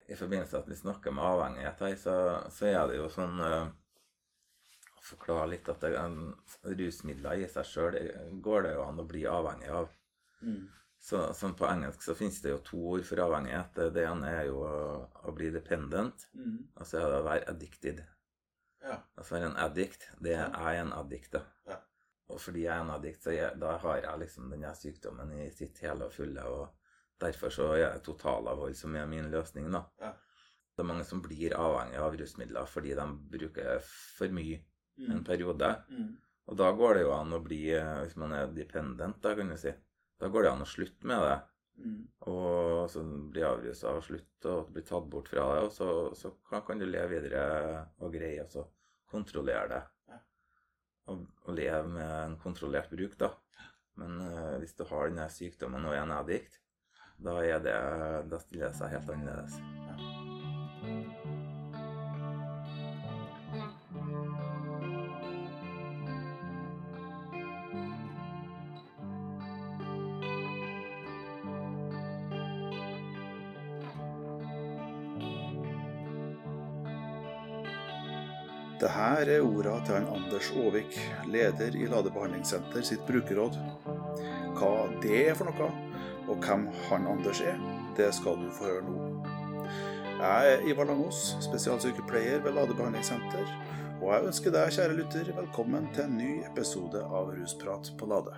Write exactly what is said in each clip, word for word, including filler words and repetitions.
i forbindelse at vi snakker med avhengighet her, så, så er det jo sånn uh, å forklare litt at det, en, rusmidler i seg selv går det jo an å bli avhengig av. Mm. Så, sånn på engelsk så finnes det jo to ord for avhengighet. Det ene er jo å, å bli dependent, mm. og så er det å være addicted. Ja. Altså en addict, det er jeg en addict da. Ja. Og fordi jeg er en addict, så jeg, da har jeg liksom denne sykdommen i sitt hele og fulle, og derfor så er det totalavhold som er min løsning da. Ja. Det er mange som blir avhengig av rusmidler fordi de bruker for mye mm. en periode. Mm. Og da går det jo an å bli, hvis man er dependent da, kan du si, da går det an å slutte med det. Mm. Og så bli avruset og slutt og bli tatt bort fra det, og så, så kan, kan du leve videre og greie, og så kontrollere det. Ja. Og, og leve med en kontrollert bruk da. Men uh, hvis du har denne sykdommen og er en addikt, da, er det, da stiller det seg helt annerledes. Ja. Dette er ordet til han Anders Aavik, leder i Lade Behandlingssenter sitt brukerråd. Hva det er for noe, og hvem han Anders er, det skal du få høre nå. Jeg er Ivar Langås, spesialsykepleier ved Lade Behandlingssenter, og jeg ønsker deg, kjære lytter, velkommen til en ny episode av Rusprat på Lade.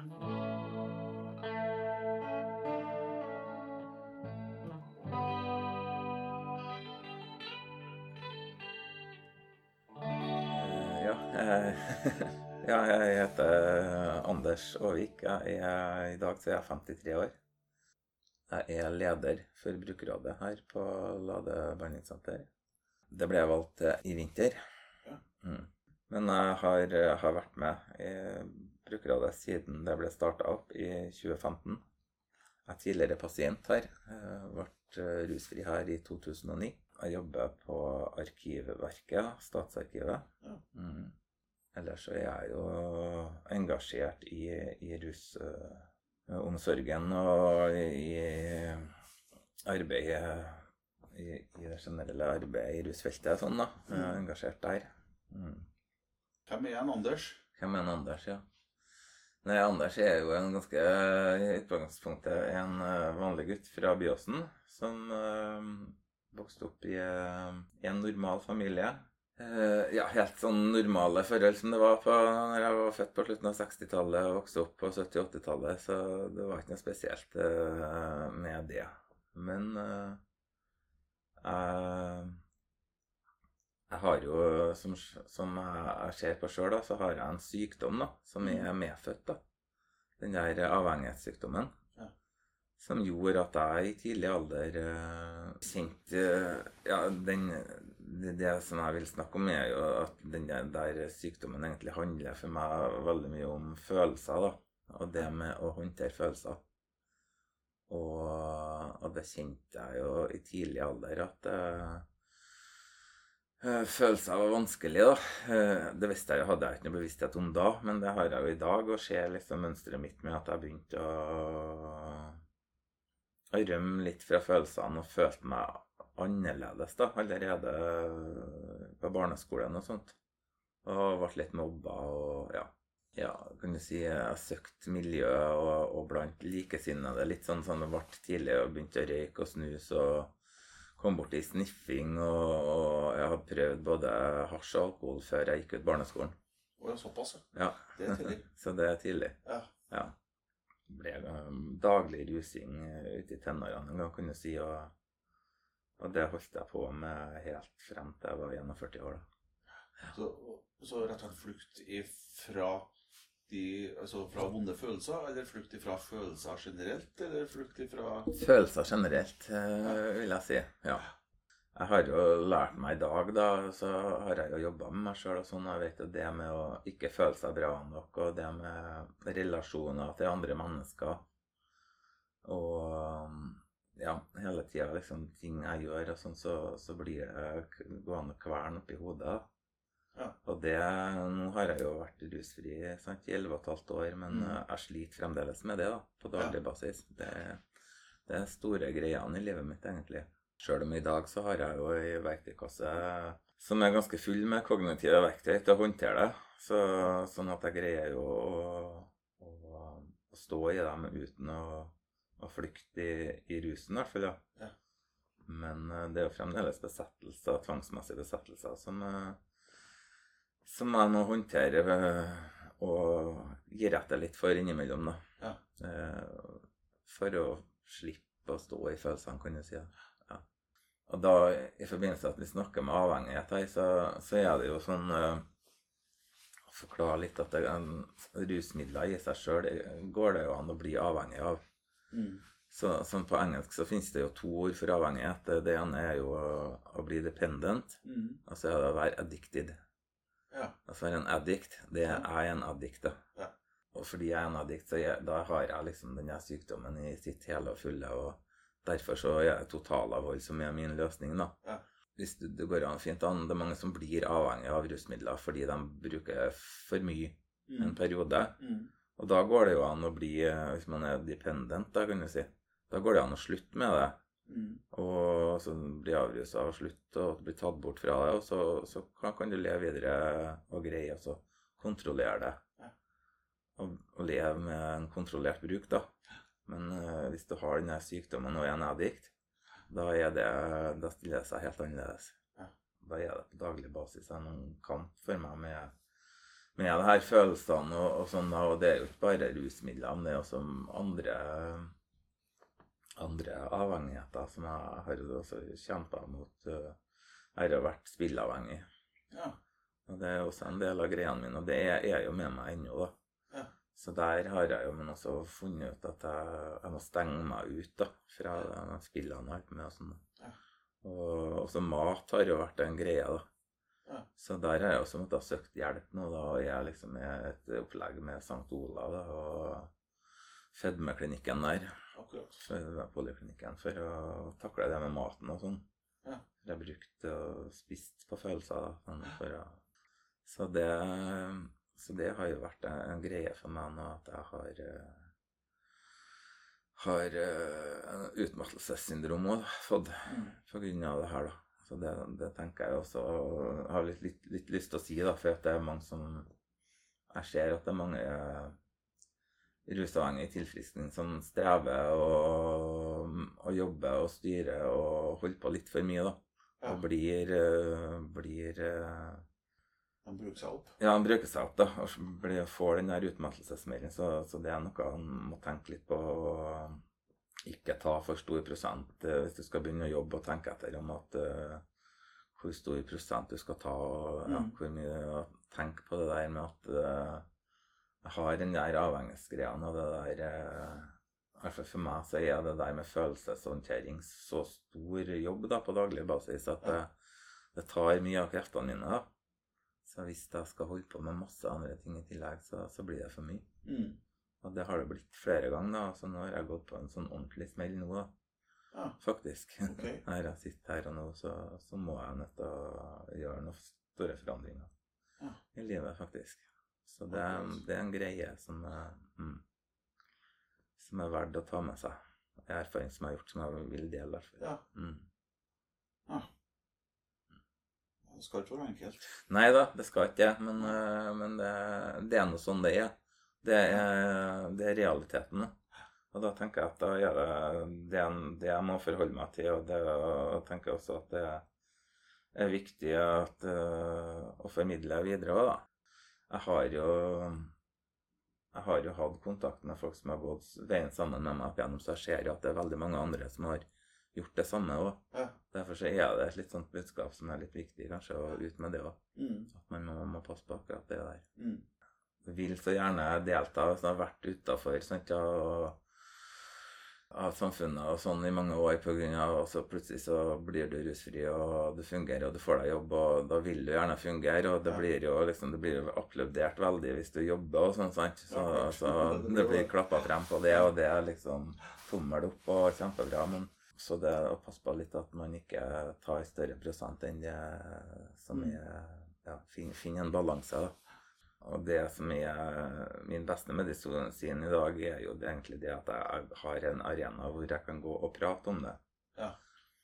Ja, jeg heter Anders Aavik. Jeg er, I dag så er jeg femtitre år. Jeg er leder for brukerrådet her på Lade Behandlingssenter. Det ble jeg valgt i vinter. Mm. Men jeg har, jeg har vært med i brukerrådet siden det ble startet opp i tjue femten. Jeg er tidligere pasient her. Jeg ble rusfri her i to tusen og ni. Jeg jobber på Arkivverket, Statsarkivet. Mm. Ellers så er jeg jo engasjert i, i rusomsorgen uh, og i, i arbeidet, i, i det generelle arbeidet i rusfeltet, sånn da. Jeg er engasjert der. Mm. Hvem er en Anders? Hvem er en Anders, ja. Nei, Anders er jo en ganske, i utgangspunktet, en vanlig gutt fra Byåsen, som uh, vokste opp i, uh, i en normal familie. Uh, ja, helt sånn normale forhold som det var på når jeg var født på slutten av sekstitallet og vokste opp på sytti- og åttitallet, så det var ikke noe spesielt uh, med det. Men uh, jeg, jeg har jo, som, som jeg ser på selv da, så har jeg en sykdom da, som er medfødt da. Den der avhengighetssykdommen. Ja. Som gjorde at jeg i tidlig alder uh, kjente, uh, ja, den... Det, det som jeg vil snakke om er jo at den der, der sykdommen egentlig handler for meg veldig mye om følelser da, og det med å håndtere følelser. Og, og det kjente jeg jo i tidlig alder at uh, følelser var vanskelig da. Uh, det visste jeg jo, hadde jeg ikke noe bevissthet om da, men det har jeg jo i dag, og ser liksom mønstret mitt med at jeg begynte å, å rømme litt fra følelsene og følte meg annerledes da, allerede på barneskolen og sånt. Og ble litt mobba og ja, ja, kan du si, jeg søkte miljø og, og blant likesinnede litt sånn sånn det ble tidlig og begynte å røyke og snus og kom bort i sniffing og, og jeg hadde prøvd både hasj og alkohol før jeg gikk ut barneskolen. Å ja, såpass, ja. Det er tidlig. Så det er tidlig. Ja. Ja. Det ble daglig rusing ute i tenårene en gang, kan du si, og Og det holdt jeg på med helt frem til jeg var førti år da. Så, så rett og slett flukt ifra, de, altså fra vonde følelser, eller flukt ifra følelser generelt, eller flukt ifra... Følelser generelt, vil jeg si, ja. Jeg har jo lært meg i dag da, så har jeg jo jobbet med meg selv og sånn, og jeg vet jo det med å ikke føle seg bra nok, og det med relasjoner til andre mennesker, og... Ja, hele tiden liksom ting jeg gjør og sånn, så, så blir det gående kvern opp i hodet. Ja. Og det, nå har jeg jo vært rusfri sant, i elleve og et halvt år, men mm. jeg sliter fremdeles med det da, på daglig basis. Det, det er store greiene i livet mitt egentlig. Selv om i dag så har jeg jo en verktøykasse som er ganske full med kognitive verktøy til å håndtere det. Så, sånn at jeg greier jo å, å, å stå i dem uten å, å flykte i, i rusen, i hvert fall. Ja. Ja. Men det er jo fremdeles besettelser, tvangsmessige besettelser, som, som jeg må håndtere og gi etter litt for innimellom, da. Ja. For å slippe å stå i følelsene, kan du si. Ja. Og da, i forbindelse at vi snakker med avhengighet her, så, så er det jo sånn uh, å forklare litt at det, en, rusmidler i seg selv går det jo an å bli avhengig av. Mm. Så, sånn på engelsk så finnes det jo to ord for avhengighet. Det ene er jo å, å bli dependent, Mm. og så er det å være addicted. Ja. Altså en addict, det er jeg en addict, da. Ja. Og fordi jeg er en addict, så jeg, da har jeg liksom denne sykdommen i sitt hele og fulle, og derfor så er det totalavhold som er min løsning, da. Ja. Hvis det, det går an fint an, det er mange som blir avhengig av rusmidler fordi de bruker for mye Mm. en periode. Mm. Og da går det jo an å bli, hvis man er dependent, da kan du si, da går det an å slutte med det. Mm. Og så bli avruset og slutte og bli tatt bort fra det, og så, så kan, kan du leve videre og greie, og så kontrollere det. Ja. Og, og leve med en kontrollert bruk, da. Men uh, hvis du har denne sykdommen og er en addikt, da, er det, da stiller det seg helt annerledes. Ja. Da er det på daglig basis en kamp for meg med, med det her følelsene og, og sånn, og det er jo ikke bare rusmidlene, det er også andre andre avhengigheter som jeg har også kjempet mot. Jeg har vært spillavhengig. Ja. Og det er også en del av greiene mine, og det er, er jo med meg ennå, da. Ja. Så der har jeg jo men også funnet ut at jeg, jeg må stenge meg ut, da, fra de spillene jeg har med og sånn. Ja. Og også mat har jo vært en greie, da. Ja. Så der har jeg også måttet ha søkt hjelp nå, da, og jeg er liksom i et opplegg med Sankt Olav, da, og fedmeklinikken der. Akkurat. For poliklinikken for å takle det med maten og sånn. Ja. Jeg har brukt og spist på følelser, da, sånn, for å... Så det, så det har jo vært en, en greie for meg nå, at jeg har, har en utmattelsessyndrom også, fått Mm. på grunn av det her, da. Så det, det tenker jeg også, og jeg har litt, litt, litt lyst til å si, da, for at det er mange som, jeg ser at det er mange rusavhengig tilfriskning som strever og, og jobber og styrer og holder på litt for mye, da. Ja. Og blir, blir Han bruker seg opp. Ja, han bruker seg opp, da, og blir, får den der utmattelsesmeldingen, så, så det er noe han må tenke litt på, og ikke ta for stor prosent hvis du skal begynne å jobbe og tenke etter om at uh, hvor stor prosent du skal ta, og ja, Mm. hvor mye, tenk på det der med at uh, jeg har den der avhengighetsgreien, og det der, i hvert fall for meg, så er det der med følelseshåndtering så stor jobb da, på daglig basis, at det, det tar mye av kreftene mine, da. Så hvis jeg skal holde på med masse andre ting i tillegg, så, så blir det for mye. Mm. Og det har det blitt flere ganger, da, så nå har jeg gått på en sånn ordentlig smell nå, da. Ja. Faktisk. Ok. Her jeg sitter her og nå, så, så må jeg nødt til å gjøre noen store forandringer Ja. i livet, faktisk. Så det, Akkurat. det er en greie som er, mm, som er verdt å ta med seg. En erfaring som jeg har gjort, som jeg vil dele, i hvert fall. Ja. Mm. Ja. Det skal ikke være enkelt. Nei da, det skal ikke det, men, eh, men det, det er noe sånn det er. Det er, det er realiteten. Da. Og da tenker jeg at da er det, det, det jeg må forholde meg til, og det og tenker jeg også at det er viktig at, uh, å formidle videre også, da. Jeg har jo, jeg har jo hatt kontakt med folk som har gått veien sammen med meg opp igjennom, så jeg ser jo at det er veldig mange andre som har gjort det samme også. Ja. Derfor så er det et litt sånt budskap som er litt viktig, kanskje, å ut med det også. Mm. At man må, må passe på akkurat det der. Mm. Jeg vil så gjerne delta hvis jeg har vært utenfor, sant, og, av samfunnet og sånn i mange år på grunn av, og så plutselig så blir du rusfri, og du fungerer, og du får deg jobb, og da vil du gjerne fungere, og det Ja. blir jo liksom, det blir jo applaudert veldig hvis du jobber og sånn, sant, så, Ja, klart. så det blir klappet frem på det, og det er liksom tommel opp og kjempebra, men så det å passe på litt at man ikke tar større prosent enn det som Mm. er, ja, finne finn en balanse, da. Og det som er min beste medisin i dag, er jo det egentlig det at jeg har en arena hvor jeg kan gå og prate om det. Ja.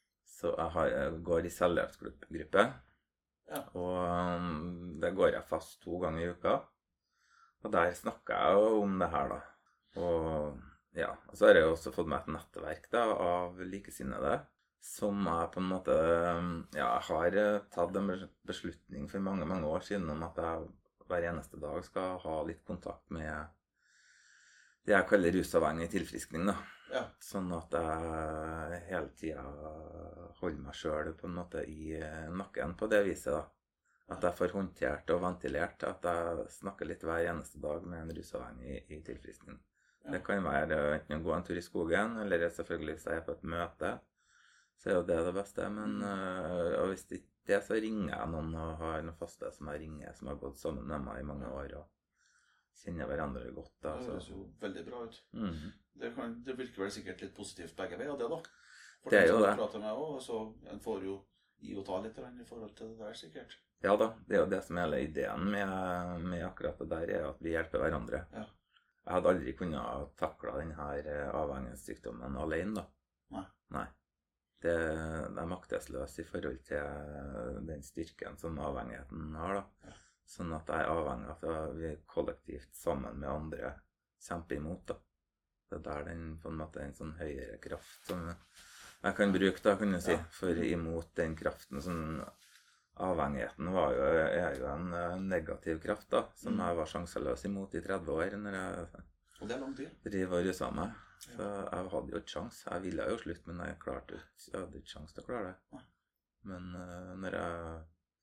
Så jeg, har, jeg går i selvhjelpsgruppe, Ja. og um, det går jeg fast to ganger i uka. Og der snakker jeg jo om det her, da. Og ja, og så har jeg jo også fått meg et nettverk da, av likesinnede, som jeg på en måte, ja, jeg har tatt en beslutning for mange, mange år siden om at jeg hver eneste dag skal ha litt kontakt med det jeg kaller rusavhengig tilfriskning, da. Ja. Sånn at jeg hele tiden holder meg selv på en måte i nakken på det viset, da. At jeg får håndtert og ventilert, at jeg snakker litt hver eneste dag med en rusavhengig i tilfriskning. Ja. Det kan være enten å gå en tur i skogen, eller selvfølgelig hvis jeg er på et møte, så er jo det det beste. Men mm. og hvis ikke det, så ringer jeg noen og har noen faste som jeg ringer, som har gått sammen med meg i mange år, og kjenner hverandre godt. Da, det høres jo veldig bra ut. Mm. Det, kan, det virker vel sikkert litt positivt begge veier, det da. For det er jo det. Prater med også, så en får jo gi og ta litt i forhold til det der, sikkert. Ja da, det er jo det som er hele ideen med, med akkurat det der, er at vi hjelper hverandre. Ja. Jeg hadde aldri kunnet takle denne avhengighetssykdommen alene, da. Nei. Nei. Det, det er maktesløs i forhold til den styrken som avhengigheten har, da. Ja. Sånn at jeg er avhengig av at vi kollektivt sammen med andre kjemper imot, da. Det er der den, på en måte, en sånn høyere kraft som jeg kan bruke, da, kan du si, ja. For imot den kraften som avhengigheten var jo, er jo en negativ kraft, da, som mm. jeg var sjanseløs imot i tretti år når jeg og det er lang tid. Driver og ruset meg. Så jeg hadde jo ikke sjans. Jeg ville jo slutt, men jeg klarte ikke. Jeg hadde ikke sjans til å klare det. Men uh, når jeg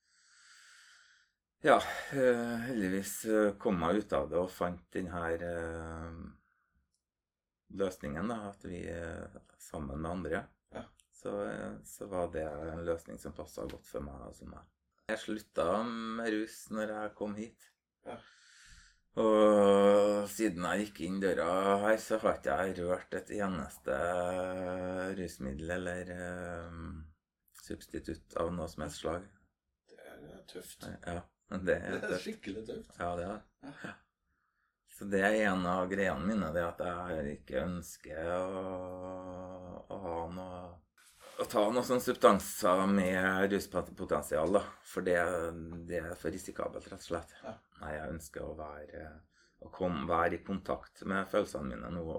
ja, uh, heldigvis kom jeg ut av det og fant den her uh, løsningen, da, at vi uh, sammen med andre, ja. så, uh, så var det en løsning som passet godt for meg. Altså meg. Jeg sluttet med rus når jeg kom hit. Ja. Og siden jeg gikk inn døra her, så har ikke jeg rørt et eneste rusmiddel eller um, substitutt av noe som helst slag. Det er tøft. Ja, det er, det er skikkelig tøft. Ja, det er det. Ja. Så det er en av greiene mine, det at jeg ikke ønsker å, å ha noe å ta noen sånne substanser med ruspotensial, da. For det, det er for risikabelt, rett og slett. Ja. Nei, jeg ønsker å være, å komme, være i kontakt med følelsene mine nå,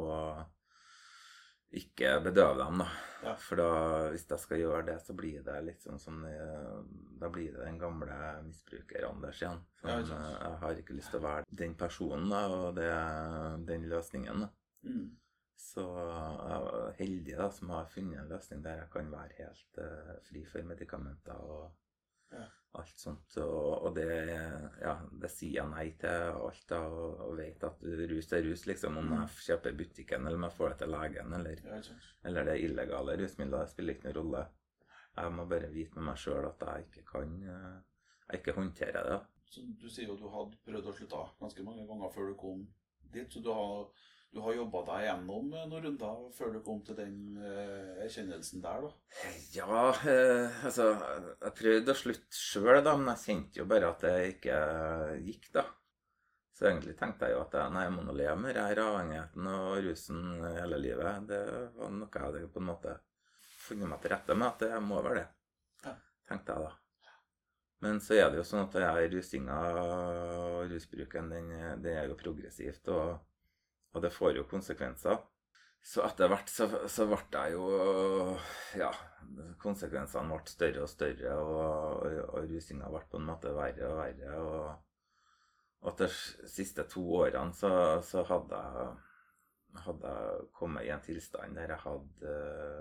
og ikke bedøve dem, da. Ja. For da, hvis jeg skal gjøre det, så blir det litt sånn som, da blir det den gamle misbruker Anders igjen. Sånn, ja, jeg har ikke lyst til å være den personen, da, og det, den løsningen, da. Mm. Så jeg er heldig da, som har funnet en løsning der jeg kan være helt uh, fri for medikamenter og ja. Alt sånt. Og, og det, ja, det sier jeg nei til alt da, og, og vet at rus er rus, liksom. Om jeg kjøper i butikken, eller om jeg får det til legen, eller, ja, eller det illegale rusmidler, det spiller ikke noen rolle. Jeg må bare vite med meg selv at jeg ikke kan, uh, jeg ikke håndterer det. Så du sier jo at du hadde prøvd å slutte ganske mange ganger før du kom dit, så du har... Du har jobbet deg gjennom noen runder før du kom til den eh, erkjennelsen der, da? Ja, eh, altså, jeg prøvde å slutte selv, da, men jeg kjente jo bare at det ikke gikk, da. Så egentlig tenkte jeg jo at jeg, nei, jeg må nå leve med denne avhengigheten og rusen hele livet. Det var noe jeg hadde på en måte funnet meg til rette med, at det må være det, ja. Tenkte jeg da. Men så er det jo sånn at jeg rusinga og rusbruken, den, det er jo progressivt, og Og det får jo konsekvenser. Så etter hvert så, så ble jeg jo, ja, konsekvensene ble større og større, og, og, og rusinga ble på en måte verre og verre. Og, og de siste to årene så, så hadde, jeg, hadde jeg kommet i en tilstand der jeg hadde,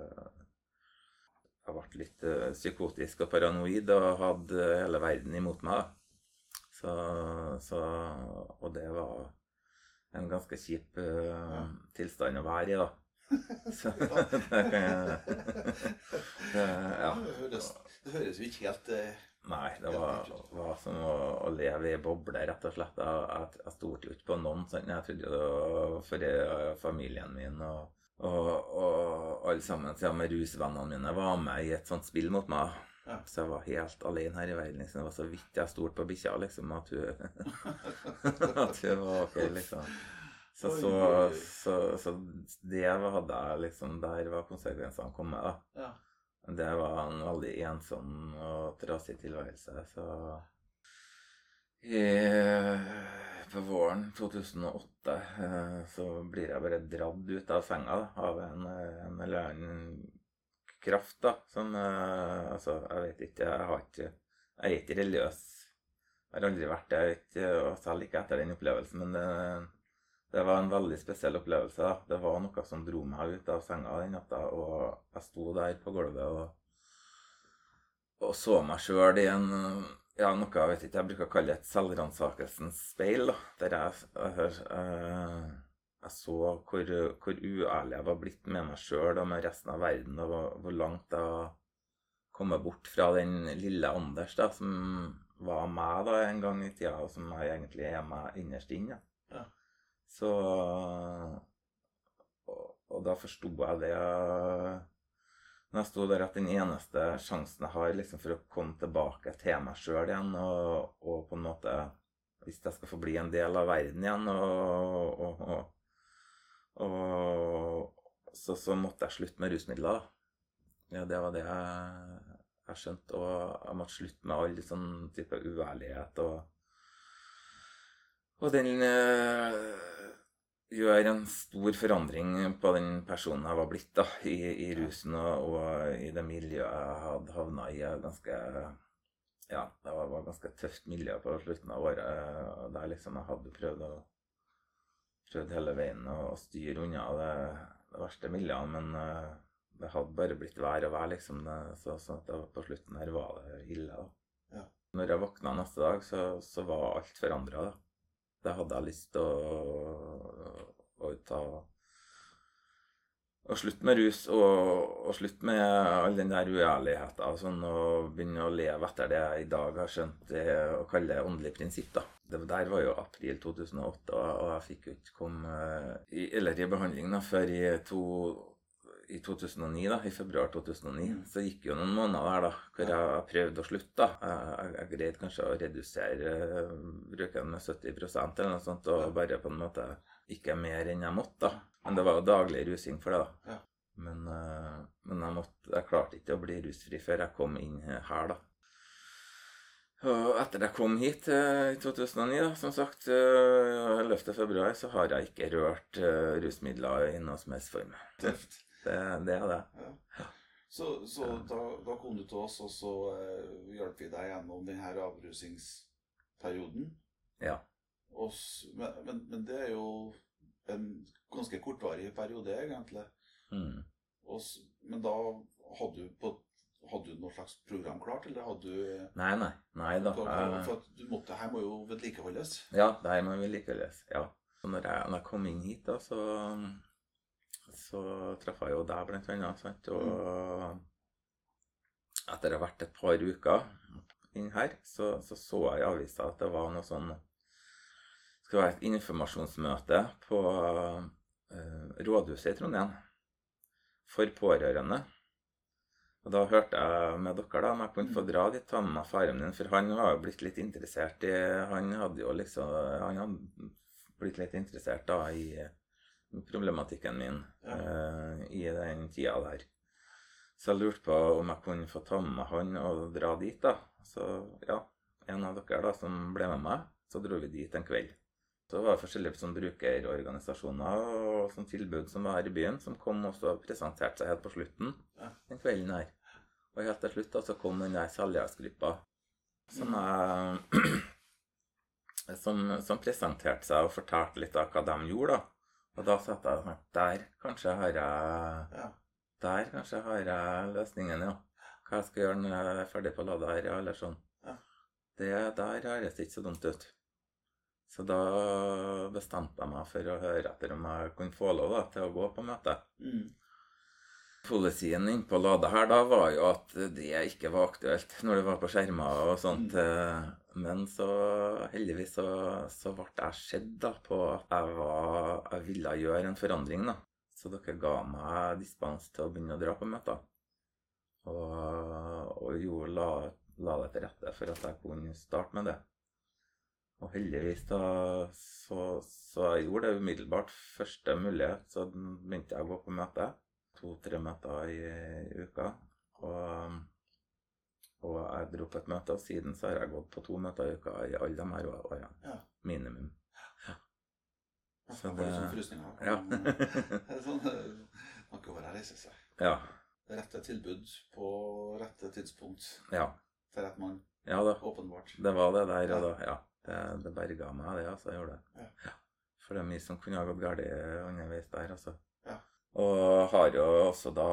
jeg ble litt psykotisk og paranoid, og hadde hele verden imot meg. Så, så, og det var... en ganske kjip uh, ja. Tilstand å være i, da. Så det kan jeg... det, ja. det, høres, det høres jo ikke helt... Uh, Nei, det var, var som å, å leve i boble, rett og slett. Jeg, jeg, jeg stolte ut på noen, sånn. Jeg trodde det var for familien min, og, og, og alle sammen, siden med rusvennene mine, var med i et sånt spill mot meg. Ja. Så jeg var helt alene her i verden, liksom. Det var så vidt jeg stolte på bikkja, liksom, at hun at hun var ok, liksom. Så, så, så, så det hadde jeg, liksom, der var konsekvensene kommet, da. Ja. det var en veldig ensom og trasig tilværelse, så I, på våren to tusen og åtte så blir jeg bare dratt ut av senga da, av en, en eller annen kraft da, som, altså, jeg vet ikke, jeg har ikke, jeg er ikke religiøs, jeg har aldri vært det, ikke, og selv ikke etter den opplevelsen, men det, det var en veldig spesiell opplevelse da. Det var noe som dro meg ut av senga den natta, og jeg sto der på gulvet og, og så meg selv i en, ja, noe jeg vet ikke, jeg bruker å kalle det et selvransakelsens speil da, der jeg, jeg, jeg, jeg så hvor, hvor uærlig jeg var blitt med meg selv og med resten av verden, og hvor, hvor langt jeg kom bort fra den lille Anders da, som var meg da en gang I tida, og som jeg egentlig er meg innerst inne. Ja. Så, og, og da forstod jeg det, når jeg stod der at den eneste sjansen jeg har liksom, for å komme tilbake til meg selv igjen, og, og på en måte, hvis jeg skal få bli en del av verden igjen, og, og, og, og så, så måtte jeg slutte med rusmidler. Ja, det var det jeg, jeg skjønte, og jeg måtte slutte med all sånn type uærlighet, og, og den gjør en stor forandring på den personen jeg var blitt da, I, I rusen og, og I det miljøet jeg hadde havnet I. Ganske, ja, det var, var ganske tøft miljø på slutten av året, der liksom jeg hadde prøvd, å, prøvd hele veien å styre unna det, det verste miljøet, men uh, det hadde bare blitt vær og vær liksom, det, så, så det, på slutten her var det ille da. Ja. Når jeg våkna neste dag, så, så var alt forandret da. Det hadde jeg lyst til å, å ta og slutte med rus og, og slutte med all den der uærligheten og sånn, og begynne å leve etter det jeg I dag har skjønt det, å kalle det åndelig prinsipp da. Det der var jo april to tusen og åtte, og, og jeg fikk jo ikke komme I, eller I behandling da, før I to I to tusen og ni da, I februar to tusen og ni, så gikk jo noen måneder der da, hvor jeg prøvde å slutte da. Jeg, jeg, jeg greide kanskje å redusere uh, bruken med sytti prosent eller noe sånt, og bare på en måte ikke mer enn jeg måtte da. Men det var jo daglig rusing for det da. Men, uh, men jeg, måtte, jeg klarte ikke å bli rusfri før jeg kom inn her da. Og etter jeg kom hit uh, I to tusen og ni da, som sagt, uh, ellevte februar, så har jeg ikke rørt uh, rusmidler I noe som helst form. Tøft. Det, det er det. Ja. Så, så ja. da, da kom du til oss, og så uh, hjalp vi deg gjennom denne avrusningsperioden. Ja. Og, men, men, men det er jo en ganske kortvarig periode, egentlig. Mm. Og, men da hadde du, på, hadde du noe slags program klart, eller hadde du... Nei, nei, nei da. For, for at du måtte, her må jo vedlikeholdes. Ja, det her må vedlikeholdes, ja. Og når jeg, når jeg kom inn hit da, så... så traff jeg jo deg blant annet, sant? Og etter å ha vært et par uker inn her, så så, så jeg I avisa at det var noe sånn, det skulle være et informasjonsmøte på uh, Rådhuset I Trondheim for pårørende. Og da hørte jeg med dere da, om jeg kunne få dra dit, ta med meg faren min, for han var jo blitt litt interessert I, han hadde jo liksom, han hadde blitt litt interessert da I problematikken min ja. uh, I den tida der. Så jeg lurte på om jeg kunne få ta med han og dra dit da. Så ja, en av dere da som ble med meg, så dro vi dit en kveld. Så var det forskjellige sånn, brukerorganisasjoner og sånn tilbud som var her I byen, som kom også og presenterte seg helt på slutten ja. Den kvelden her. Og helt til slutt da, så kom den der selgersgruppa som, jeg, som, som presenterte seg og fortalte litt av hva de gjorde da. Og da satt jeg sånn, der kanskje har jeg, ja. Der kanskje har jeg løsningen, ja. Hva jeg skal gjøre når jeg er ferdig på Lada her, ja, eller sånn. Ja. Det der høres ikke så dumt ut. Så da bestemte jeg meg for å høre etter om jeg kunne få lov da, til å gå på møte. Mm. Policyen inn på Lada her da var jo at det ikke var aktuelt når det var på skjermer og sånt. Mm. Men så heldigvis så, så ble jeg sett da på at jeg, var, jeg ville gjøre en forandring da. Så dere ga meg dispens til å begynne å dra på møter. Og, og jo, la, la det til rette for at jeg kunne starte med det. Og heldigvis da, så, så jeg gjorde det umiddelbart. Første mulighet, så begynte jeg å gå på møte. To-tre møter I, I uka. Og, og jeg dro på et møte, og siden så har jeg gått på to møter i uka i alle de her årene. Ja. Minimum. Ja. Så det... Sånn frysninger. Ja. Det er sånn, man kan bare reise seg. Ja. Rette tilbud på rette tidspunkt. Ja. For at man ja, da. åpenbart. Det var det der, og da, ja. Det, det berget meg det, altså, jeg gjorde det. Ja. Ja. For det er mye som kunne ha gått galt underveis der, altså. Ja. Og har jo også da,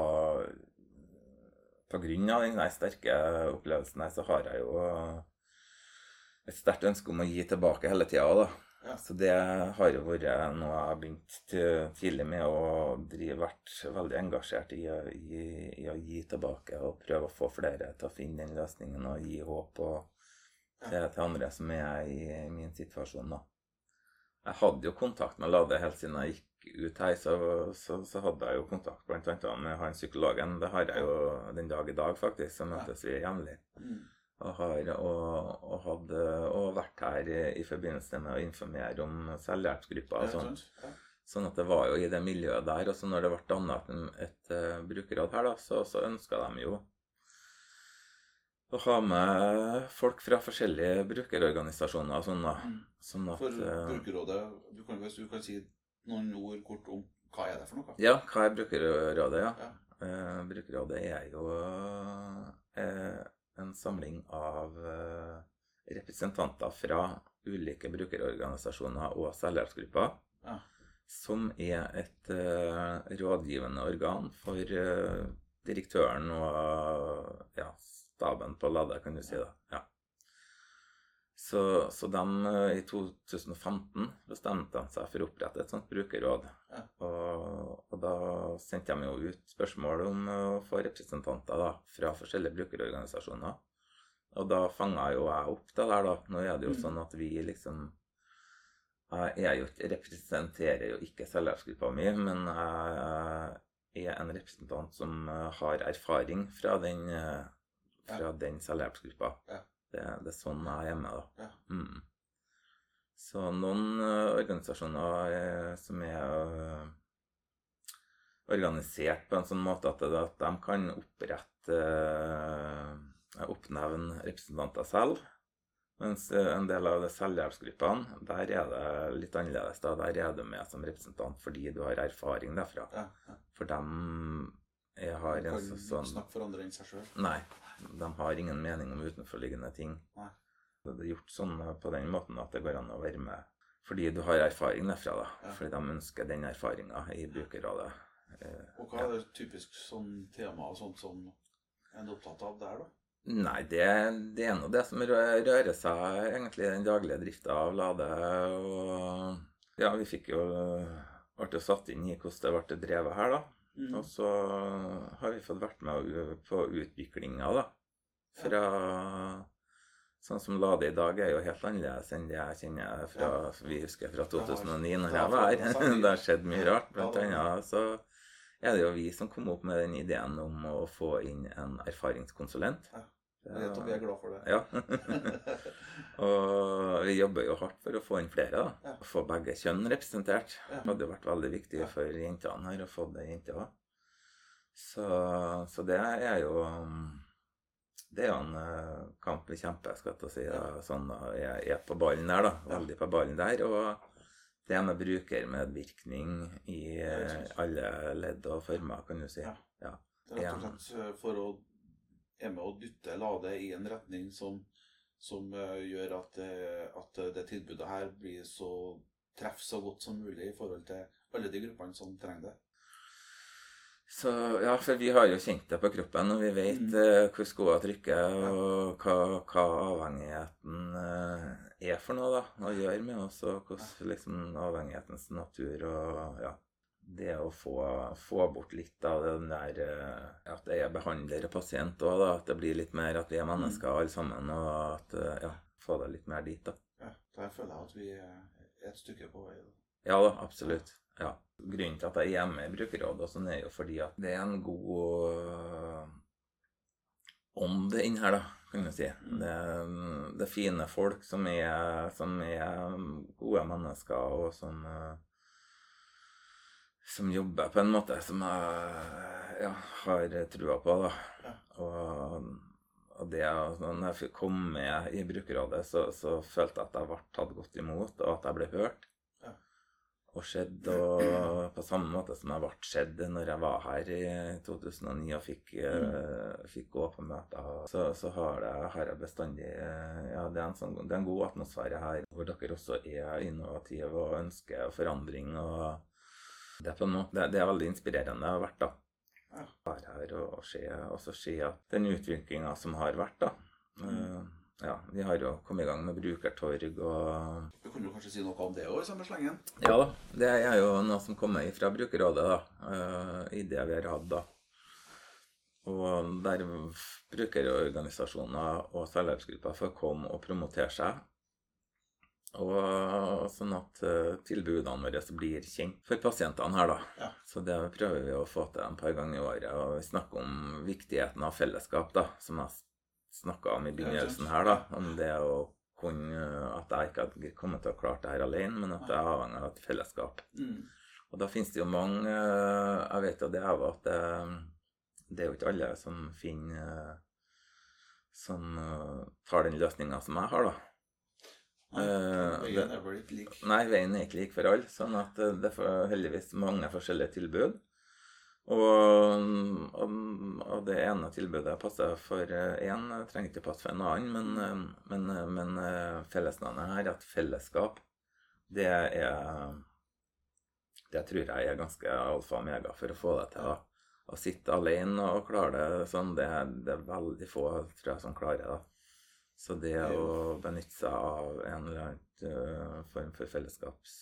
på grunn av den der sterke opplevelsen her, så har jeg jo et sterkt ønske om å gi tilbake hele tiden, da. Ja. Så det har jo vært noe jeg har begynt til, tidlig med å drive, vært veldig engasjert i, i, i å gi tilbake og prøve å få flere til å finne den løsningen og gi håp og, ja. til, til andre som er i, i min situasjon, da. Jeg hadde jo kontakt med Lade helt siden jeg gikk ut her, så, så, så hadde jeg jo kontakt blant annet med han psykologen. Det har jeg jo den dag i dag, faktisk, så møtes vi jevnlig. Mm. Og har og, og hadde og vært her i, i forbindelse med å informere om selvhjelpsgrupper og sånt. Ja. Sånn at det var jo i det miljøet der, og så når det ble dannet et, et uh, brukerråd her, da, så, så ønsket de jo å ha med folk fra forskjellige brukerorganisasjoner og sånn da. Mm. Sånn at, for brukerrådet, du kan, hvis du kan si noen ord kort om hva er det for noe? Ja, hva er brukerrådet, ja. ja. Uh, brukerrådet er jo uh, en samling av uh, representanter fra ulike brukerorganisasjoner og selvhjelpsgrupper, ja. som er et uh, rådgivende organ for uh, direktøren og ja, staben på Lade, kan du si da. Ja. Så, så de uh, i to tusen og femten bestemte de seg for å opprette et sånt brukerråd. Ja. Og, og da sendte de jo ut spørsmål om å få representanter da, fra forskjellige brukerorganisasjoner. Og da fanget jo jeg opp det der da. Nå er det jo sånn at vi liksom, jeg, er jo, representerer jo ikke selvhjelpsgruppa mi, men jeg er en representant som har erfaring fra den, fra den selvhjelpsgruppa. Ja. Det, det er sånn jeg er med da. Ja. Mm. Så noen uh, organisasjoner er, som er uh, organisert på en sånn måte at, det, at de kan opprette, uh, oppnevne representanter selv, mens uh, en del av de selvhjelpsgruppene, der er det litt annerledes da. Der er du med som representant fordi du har erfaring derfra. Ja, ja. For dem jeg har en sånn... Du kan snakke for andre enn seg selv. Nei. De har ingen mening om utenforliggende ting. Nei. Det er gjort sånn på den måten at det går an å være med. Fordi du har erfaring derfra da. Ja. Fordi de ønsker den erfaringen i brukerrådet. Og hva er det typisk sånn tema og sånt som er opptatt av der da? Nei, det, det er noe det som rører seg egentlig i den daglige driften av Lade. Og ja, vi fikk jo vært satt inn i hvordan det ble drevet her da. Mm. Og så har vi fått vært med på utviklingen da, fra, sånn som Lade i dag er jo helt annerledes enn det jeg kjenner fra, ja. Vi husker fra to tusen og ni når jeg var her, det har skjedd mye rart, blant annet så er det jo vi som kom opp med den ideen om å få inn en erfaringskonsulent. Ja. Jeg vet at vi er glad for det. Ja. Og vi jobber jo hardt for å få inn flere da. Ja. Å få begge kjønn representert. Ja. Det hadde jo vært veldig viktig ja. For jentene her å få det jenter også. Så, så det er jo det er jo en uh, kamp vi kjemper, skal jeg si. Da. Sånn, da, jeg er på ballen der da, veldig på ballen der. Og det med brukermedvirkning i uh, alle ledd og former, kan du si. Ja. Ja. Det er rett og slett for å er med å dytte Lade i en retning som, som uh, gjør at, uh, at det tilbudet her blir så treff så godt som mulig i forhold til alle de gruppene som trenger det. Så ja, for vi har jo kjent det på kroppen, og vi vet mm. uh, hvor skoene trykker, og hva, hva avhengigheten uh, er for noe da, å gjøre med oss, og hvordan liksom, avhengighetens natur og ja. Det å få, få bort litt av den der, at jeg er behandler og pasient også, da, at det blir litt mer at vi er mennesker alle sammen, og at, ja, få det litt mer dit da. Ja, der føler jeg at vi er et stykke på vei. Ja da, absolutt. Ja. Grunnen til at jeg er med i brukerrådet og sånn er jo fordi at det er en god ånd inn her da, kan du si. Det, det er fine folk som er, som er gode mennesker og som som jobber på en måte som jeg ja, har trua på, da. Ja. Og, og det, når jeg kom med i brukerrådet, så, så følte jeg at jeg ble tatt godt imot, og at jeg ble hørt. Ja. Og skjedd, og på samme måte som jeg ble skjedd når jeg var her i to tusen og ni og fikk, mm. fikk gå på møter, så, så har, det, har jeg bestandig, ja, det er, en sånn, det er en god atmosfære her, hvor dere også er innovative og ønsker forandring, og det er, på noe, det, det er veldig inspirerende å ha vært da. Ja. Være her og, og se, også se at den utviklingen som har vært da. Mm. Uh, ja, vi har jo kommet i gang med brukertorg og... Du kunne jo kanskje si noe om det også i samme slengen? Ja da, det er jo noe som kommer fra brukerrådet da, uh, i det vi har hatt da. Og der brukerorganisasjoner og selvhjelpsgrupper får komme og promotere seg. Og sånn at uh, tilbudene våre blir kjent for pasientene her da. Ja. Så det prøver vi å få til en par ganger i året. Og vi snakker om viktigheten av fellesskap da, som jeg snakket om i begynnelsen her da. Om det å kunne, at jeg ikke hadde kommet til å klare det her alene, men at jeg er avhengig av et fellesskap. Mm. Og da finnes det jo mange, uh, jeg vet jo det er jo at det, det er jo ikke alle som finner, uh, som uh, tar den løsningen som jeg har da. Nei, veien er vel ikke lik. Nei, veien er ikke lik for alle, sånn at det er heldigvis mange forskjellige tilbud. Og, og, og det ene tilbudet passer for en, trenger ikke passe for en annen, men, men, men fellesnavnet her, at fellesskap, det er, det tror jeg er ganske alfa og omega for å få det til da. Å sitte alene og klare det sånn, det, det er veldig få, tror jeg, som klarer det. Så det å benytte seg av en eller annen uh, form for fellesskaps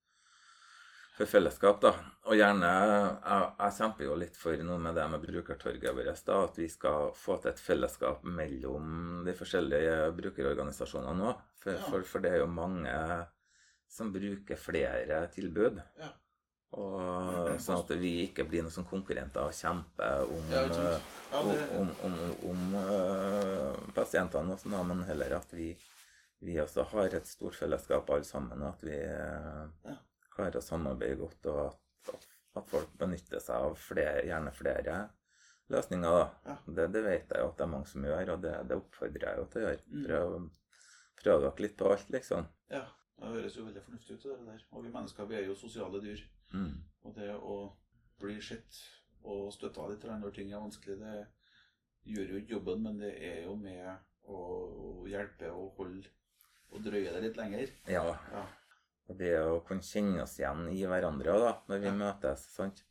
for fellesskap da, og gjerne jeg, jeg kjemper jo litt for noe med det med brukertorget vårt da, at vi skal få til et fellesskap mellom de forskjellige brukerorganisasjonene nå, for, ja. for, for det er jo mange som bruker flere tilbud. Ja. Og sånn at vi ikke blir noen sånn konkurrenter og kjemper om, ja, ja, det... om, om, om, om uh, pasientene og sånn, men heller at vi, vi også har et stort fellesskap alle sammen, og at vi uh, ja. klarer å samarbeide godt, og at, at folk benytter seg av flere, gjerne flere løsninger da. Ja. Det, det vet jeg jo at det er mange som gjør, og det, det oppfordrer jeg jo til å gjøre. Prøv, prøv dere litt på alt, liksom. Ja, det høres jo veldig fornuftig ut det der, og vi mennesker, vi er jo sosiale dyr. Mm. Og det å bli sett og støtta litt når ting er vanskelig, det gjør jo ikke jobben, men det er jo med å hjelpe og holde og drøye det litt lenger. Ja, ja. Og det å kunne kjenne oss igjen i hverandre da, når vi ja. møtes, sant?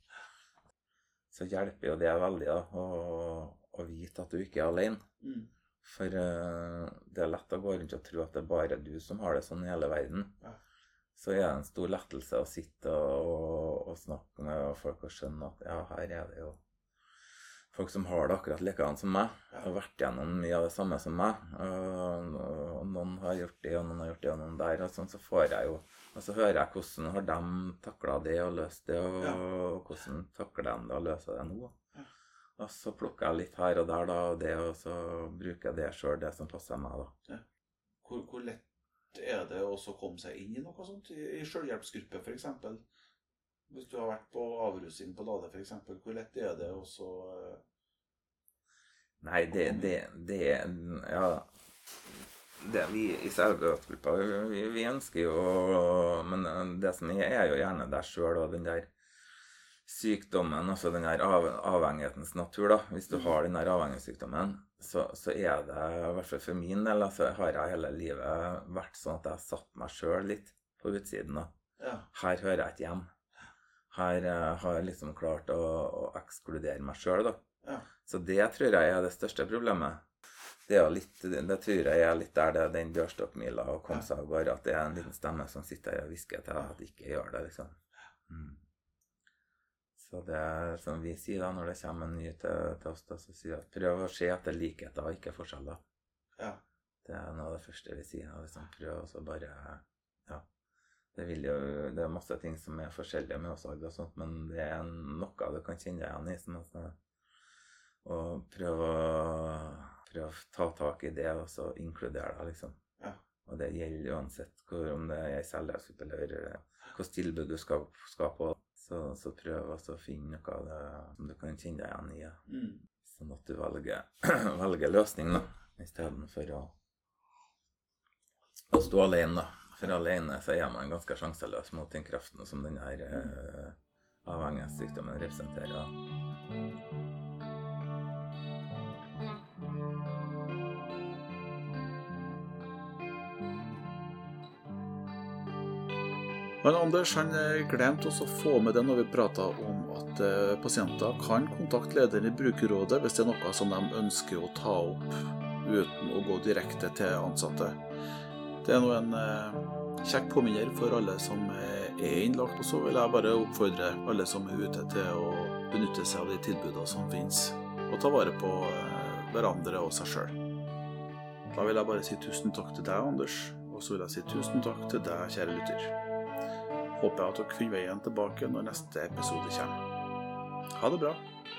Så hjelper jo det veldig da, å, å vite at du ikke er alene. Mm. For uh, det er lett å gå rundt og tro at det er bare du som har det sånn i hele verden. Ja. Så er det en stor lettelse å sitte og, og, og snakke med folk og skjønne at ja, her er det jo folk som har det akkurat likedan som meg, og vært gjennom mye av det samme som meg, og, og noen har gjort det, og noen har gjort det, og noen der, og sånn, så får jeg jo, og så hører jeg hvordan har de taklet det og løst det, og, ja. og hvordan takler de det og løser det nå. Ja. Og så plukker jeg litt her og der da, og det, og så bruker jeg det selv, det som passer meg da. Ja. Hvor, hvor lett er det også å komme seg inn i noe sånt, i, i selvhjelpsgruppe for eksempel? Hvis du har vært på avrusing på Lade for eksempel, hvor lett er det også? Uh, Nei, det, det, det, ja, det vi i selvhjelpsgruppa, vi, vi ønsker jo, men det som er, er jo gjerne der selv, og den der sykdommen, altså den der av, avhengighetens natur da, hvis du har den der avhengighetssykdommen, så, så er det, i hvert fall for min del, altså har jeg hele livet vært sånn at jeg har satt meg selv litt på utsiden da. Ja. Her hører jeg ikke hjem. Her uh, har jeg liksom klart å, å ekskludere meg selv da. Ja. Så det tror jeg er det største problemet. Det, er litt, det tror jeg er litt der det er den dørstokkmila å komme seg av gårde, at det er en liten stemme som sitter her og visker til at jeg ikke gjør det, liksom. Mm. Så det er som vi sier da, når det kommer en ny til, til oss, da, så sier jeg at prøv å se etter likheter og ikke forskjeller. Ja. Det er noe av det første vi sier, liksom, prøv å bare, ja, det vil jo, det er masse ting som er forskjellige med oss og sånt, men det er noe du kan kjenne deg igjen i, som altså, og prøv å, prøv å ta tak i det, og så inkludere deg, liksom. Ja. Og det gjelder uansett hvor, om det er selvhjelp eller hvilket tilbud du skal, skal på. Så, så prøv også å finne noe av det som du kan kjenne deg igjen i. Ja. Mm. Sånn at du velger, velger løsning da, i stedet for å, å stå alene. Da. For alene så er man ganske sjanseløs mot den kraften som denne eh, avhengighetssykdommen representerer. Men Anders, han glemte også å få med det når vi pratet om at eh, pasienter kan kontakte lederen i brukerrådet hvis det er noe som de ønsker å ta opp uten å gå direkte til ansatte. Det er nå en eh, kjekk påminner for alle som er innlagt, og så vil jeg bare oppfordre alle som er ute til å benytte seg av de tilbudene som finnes, og ta vare på eh, hverandre og seg selv. Da vil jeg bare si tusen takk til deg, Anders, og så vil jeg si tusen takk til deg, kjære lytter. Håper jeg at dere finner veien tilbake når neste episode kommer. Ha det bra!